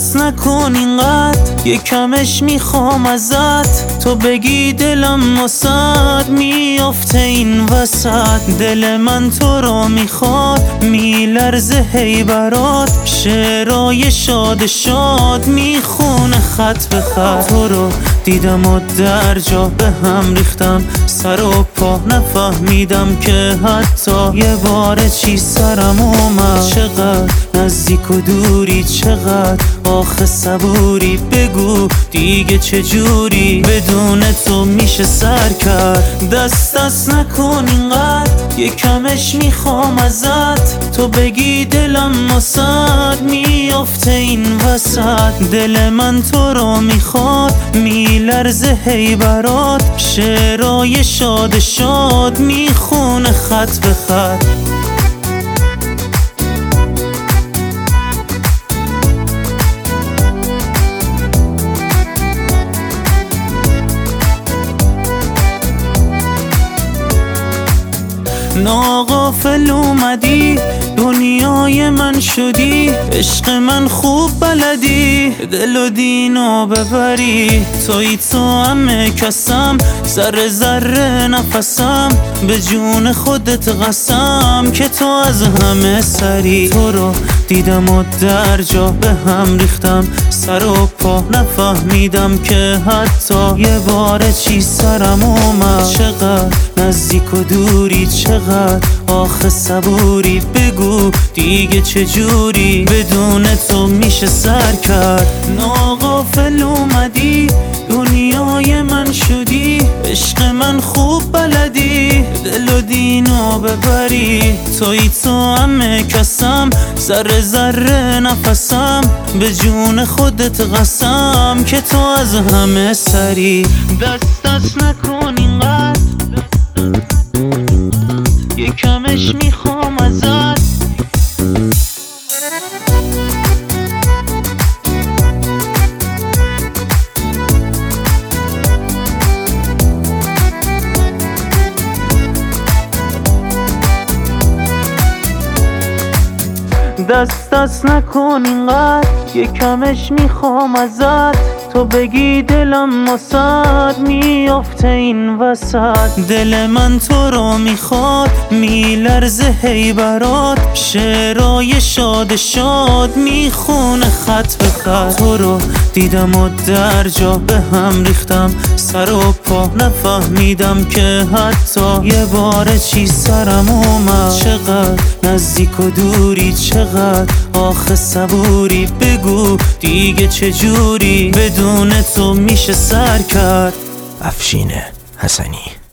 دست نکن اینقدر، یکمش میخوام ازت، تو بگی دلم واسد میافته این وسط. دل من تو رو میخواد، میلرزه هی برات، شعرهای شاد شاد میخونه خط به خط. تو رو دیدم و در جا به هم ریختم، سر و پا نفهمیدم که حتی یه بار چی سرم اومد. چقدر نزدیک و دوری، چقدر آخه صبوری، بگو دیگه چجوری بدون تو میشه سر کرد. دست نکن اینقدر، یکمش میخوام ازت، تو بگی دلم واسد میافته این وسط. دل من تو رو میخواد، میلرزه هی برات، شعرهای شاد شاد میخونه خط به خط. ناغافل اومدی، دنیای من شدی، عشق من خوب بلدی، دل و دینو ببری. توی تو همه کسم، ذره ذره نفسم، به جون خودت قسم که تو از همه سری. تو رو دیدم و در جا به هم ریختم، سر و پا نفهمیدم که حتی یه بار چی سرم اومد. چقدر نزدیک و دوری، چقدر آخه صبوری، بگو دیگه چجوری بدون تو میشه سر کرد. ناغافل اومدی، دنیای من شدی، عشق من خوب بلدی، دل و دینو ببری. توی تو همه کسم، ذره ذره نفسم، به جون خودت قسم که تو از همه سری. دست نکن اینقدر، یکمش میخوام ازت. دست نکن اینقدر، یکمش میخوام ازت، تو بگی دلم واسد میافته این وسط. دل من تو رو میخواد، میلرزه هی برات، شعرهای شاد شاد میخونه خط به خط. تو رو دیدم و در جا به هم ریختم، سر و پا نفهمیدم که حتی یه بار چی سرم اومد. چقدر نزدیک و دوری، چقدر آخه صبوری، بگو دیگه چجوری بدون تو میشه سر کرد. افشین حسنی.